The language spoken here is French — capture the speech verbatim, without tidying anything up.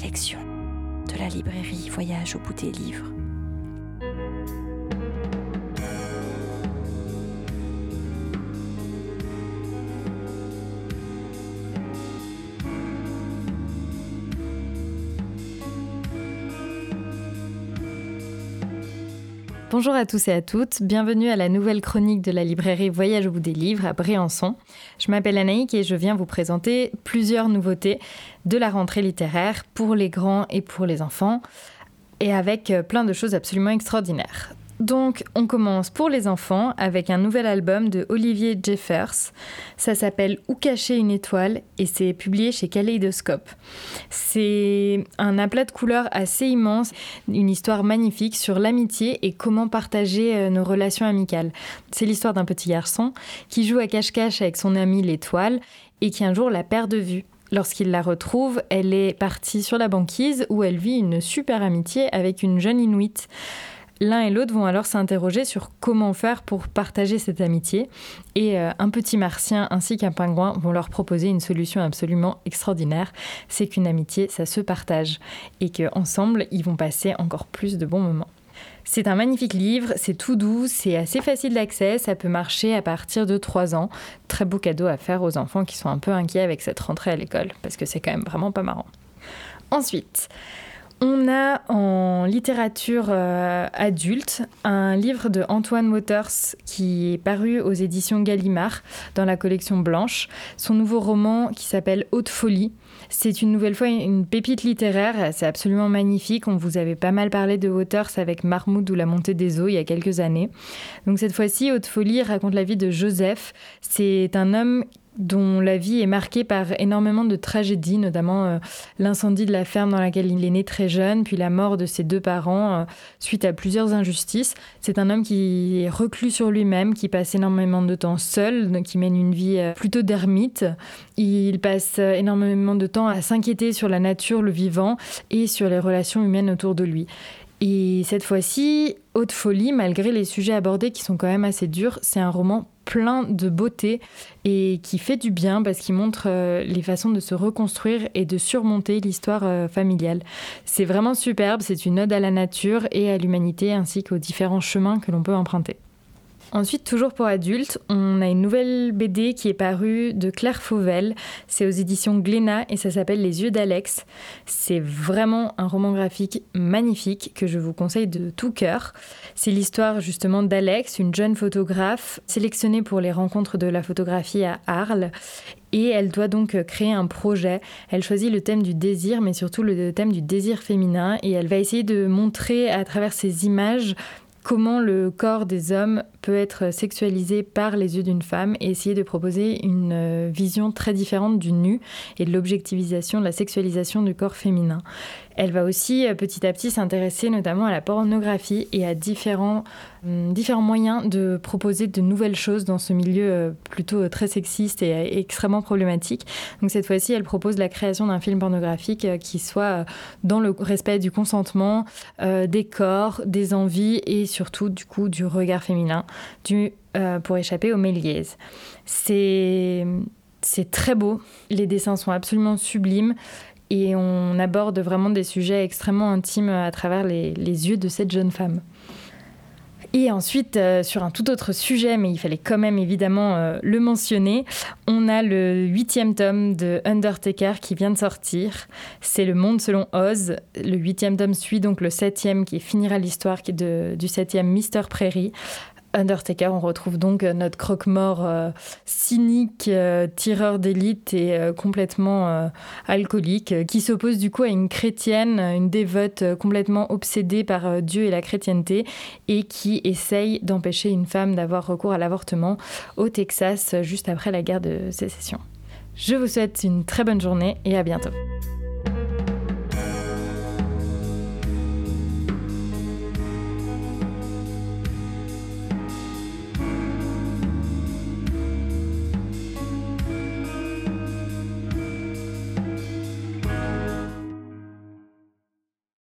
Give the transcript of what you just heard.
sélection de la librairie Voyage au bout des livres. Bonjour à tous et à toutes, bienvenue à la nouvelle chronique de la librairie Voyage au bout des livres à Briançon. Je m'appelle Anaïque et je viens vous présenter plusieurs nouveautés de la rentrée littéraire pour les grands et pour les enfants, et avec plein de choses absolument extraordinaires. Donc, on commence pour les enfants avec un nouvel album de Olivier Jeffers. Ça s'appelle « Où cacher une étoile » et c'est publié chez Kaleidoscope. C'est un aplat de couleurs assez immense, une histoire magnifique sur l'amitié et comment partager nos relations amicales. C'est l'histoire d'un petit garçon qui joue à cache-cache avec son amie l'étoile et qui un jour la perd de vue. Lorsqu'il la retrouve, elle est partie sur la banquise où elle vit une super amitié avec une jeune Inuit. L'un et l'autre vont alors s'interroger sur comment faire pour partager cette amitié et euh, un petit martien ainsi qu'un pingouin vont leur proposer une solution absolument extraordinaire. C'est qu'une amitié, ça se partage et qu'ensemble, ils vont passer encore plus de bons moments. C'est un magnifique livre, c'est tout doux, c'est assez facile d'accès, ça peut marcher à partir de trois ans. Très beau cadeau à faire aux enfants qui sont un peu inquiets avec cette rentrée à l'école parce que c'est quand même vraiment pas marrant. Ensuite, on a en littérature euh, adulte un livre de Antoine Waters qui est paru aux éditions Gallimard dans la collection Blanche. Son nouveau roman qui s'appelle Haute Folie. C'est une nouvelle fois une pépite littéraire, c'est absolument magnifique. On vous avait pas mal parlé de Waters avec Marmoud ou La montée des eaux il y a quelques années. Donc cette fois-ci, Haute Folie raconte la vie de Joseph. C'est un homme dont la vie est marquée par énormément de tragédies, notamment euh, l'incendie de la ferme dans laquelle il est né très jeune, puis la mort de ses deux parents euh, suite à plusieurs injustices. C'est un homme qui est reclus sur lui-même, qui passe énormément de temps seul, qui mène une vie euh, plutôt d'ermite. Il passe euh, énormément de temps à s'inquiéter sur la nature, le vivant et sur les relations humaines autour de lui. Et cette fois-ci, Haute Folie, malgré les sujets abordés qui sont quand même assez durs, c'est un roman plein de beauté et qui fait du bien parce qu'il montre euh, les façons de se reconstruire et de surmonter l'histoire euh, familiale. C'est vraiment superbe, c'est une ode à la nature et à l'humanité ainsi qu'aux différents chemins que l'on peut emprunter. Ensuite, toujours pour adultes, on a une nouvelle B D qui est parue de Claire Fauvel. C'est aux éditions Glénat et ça s'appelle Les yeux d'Alex. C'est vraiment un roman graphique magnifique que je vous conseille de tout cœur. C'est l'histoire justement d'Alex, une jeune photographe sélectionnée pour les rencontres de la photographie à Arles. Et elle doit donc créer un projet. Elle choisit le thème du désir, mais surtout le thème du désir féminin. Et elle va essayer de montrer à travers ces images comment le corps des hommes peut être sexualisé par les yeux d'une femme et essayer de proposer une vision très différente du nu et de l'objectivisation, de la sexualisation du corps féminin. Elle va aussi petit à petit s'intéresser notamment à la pornographie et à différents, euh, différents moyens de proposer de nouvelles choses dans ce milieu plutôt très sexiste et, et extrêmement problématique. Donc cette fois-ci, elle propose la création d'un film pornographique qui soit dans le respect du consentement, euh, des corps, des envies et surtout du coup du regard féminin du, euh, pour échapper aux male gaze. C'est, c'est très beau, les dessins sont absolument sublimes. Et on aborde vraiment des sujets extrêmement intimes à travers les, les yeux de cette jeune femme. Et ensuite, euh, sur un tout autre sujet, mais il fallait quand même évidemment euh, le mentionner, on a le huitième tome de Undertaker qui vient de sortir. C'est Le Monde selon Oz. Le huitième tome suit donc le septième qui finira l'histoire qui est de, du septième Mister Prairie. Undertaker, on retrouve donc notre croque-mort euh, cynique, euh, tireur d'élite et euh, complètement euh, alcoolique, euh, qui s'oppose du coup à une chrétienne, une dévote euh, complètement obsédée par euh, Dieu et la chrétienté et qui essaye d'empêcher une femme d'avoir recours à l'avortement au Texas, juste après la guerre de sécession. Je vous souhaite une très bonne journée et à bientôt.